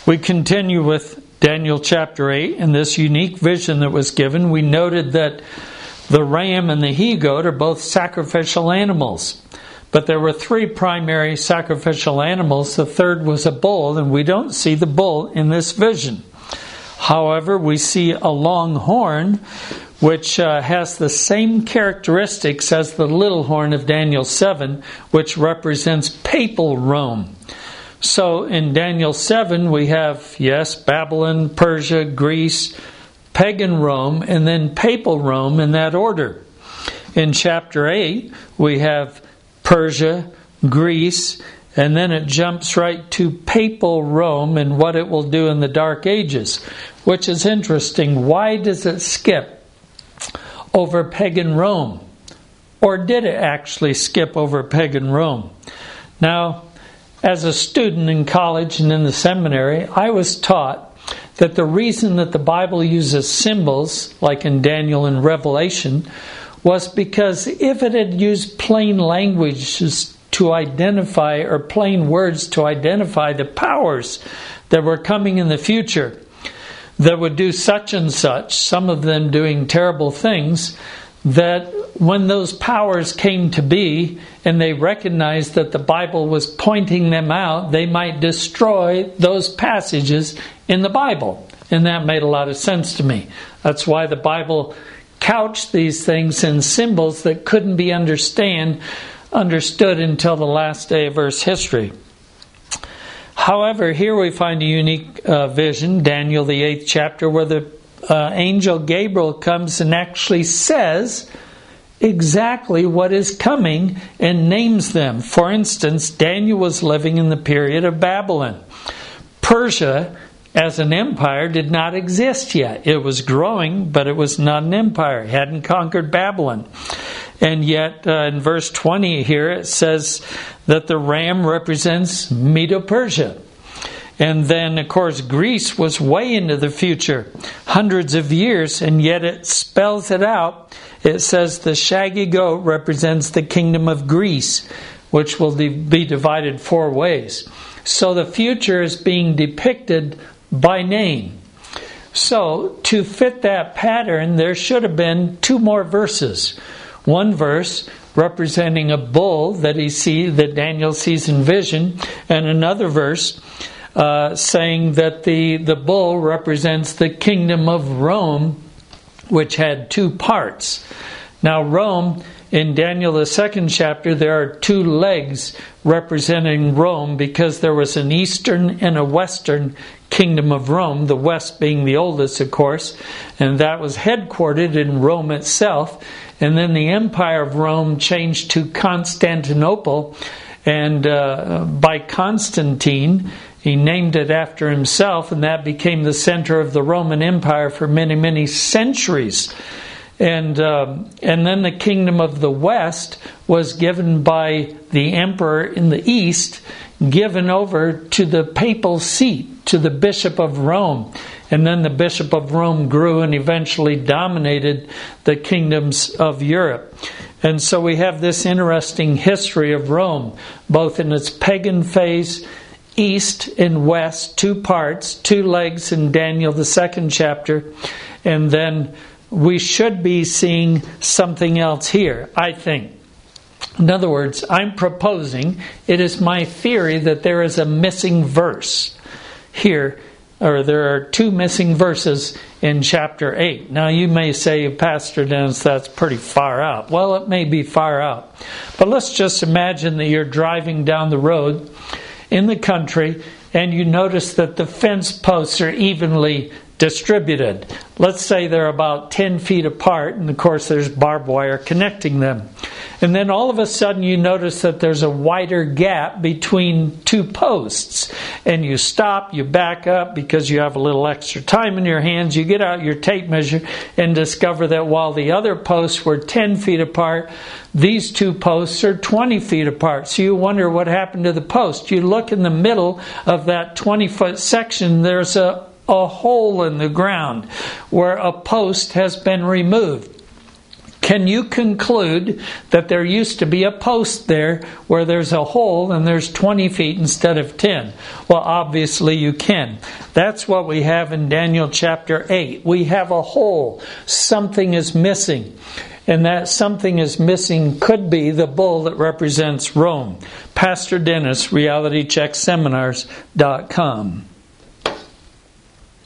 We continue with Daniel chapter 8 and this unique vision that was given. We noted that the ram and the he-goat are both sacrificial animals. But there were three primary sacrificial animals. The third was a bull, and we don't see the bull in this vision. However, we see a long horn, which has the same characteristics as the little horn of Daniel 7, which represents papal Rome. So in Daniel 7, we have, yes, Babylon, Persia, Greece, pagan Rome, and then papal Rome in that order. In chapter 8, we have Persia, Greece, and then it jumps right to papal Rome and what it will do in the Dark Ages, which is interesting. Why does it skip over pagan Rome? Or did it actually skip over pagan Rome? Now, as a student in college and in the seminary, I was taught that the reason that the Bible uses symbols, like in Daniel and Revelation, was because if it had used plain language to identify, or plain words to identify the powers that were coming in the future, that would do such and such, some of them doing terrible things, that when those powers came to be and they recognized that the Bible was pointing them out, they might destroy those passages in the Bible. And that made a lot of sense to me. That's why the Bible couched these things in symbols that couldn't be understood until the last day of Earth's history. However, here we find a unique vision, Daniel the 8th chapter, where the angel Gabriel comes and actually says exactly what is coming and names them. For instance, Daniel was living in the period of Babylon. Persia, as an empire, did not exist yet. It was growing, but it was not an empire. It hadn't conquered Babylon. And yet, in verse 20 here, it says that the ram represents Medo-Persia. And then, of course, Greece was way into the future, hundreds of years, and yet it spells it out. It says the shaggy goat represents the kingdom of Greece, which will be divided 4 ways. So the future is being depicted by name. So, to fit that pattern, there should have been 2 more verses. One verse representing a bull that Daniel sees in vision, and another verse saying that the bull represents the kingdom of Rome, which had 2 parts. Now Rome, in Daniel the 2nd chapter, there are 2 legs representing Rome, because there was an eastern and a western kingdom of Rome, the west being the oldest, of course, and that was headquartered in Rome itself. And then the Empire of Rome changed to Constantinople, and by Constantine, he named it after himself, and that became the center of the Roman Empire for many, many centuries. And then the kingdom of the West was given by the emperor in the East, given over to the papal seat, to the Bishop of Rome. And then the Bishop of Rome grew and eventually dominated the kingdoms of Europe. And so we have this interesting history of Rome, both in its pagan phase, east and west, 2 parts, 2 legs in Daniel the 2nd chapter. And then we should be seeing something else here, I think. In other words, I'm proposing, it is my theory that there is a missing verse here, or there are 2 missing verses in chapter 8. Now you may say, Pastor Dennis, that's pretty far out. Well, it may be far out. But let's just imagine that you're driving down the road in the country and you notice that the fence posts are evenly distributed. Let's say they're about 10 feet apart, and of course there's barbed wire connecting them. And then all of a sudden you notice that there's a wider gap between 2 posts. And you stop, you back up because you have a little extra time in your hands. You get out your tape measure and discover that while the other posts were 10 feet apart, these 2 posts are 20 feet apart. So you wonder what happened to the post. You look in the middle of that 20-foot section, there's a hole in the ground where a post has been removed. Can you conclude that there used to be a post there where there's a hole and there's 20 feet instead of 10? Well, obviously you can. That's what we have in Daniel chapter 8. We have a hole. Something is missing. And that something is missing could be the bull that represents Rome. Pastor Dennis, RealityCheckSeminars.com.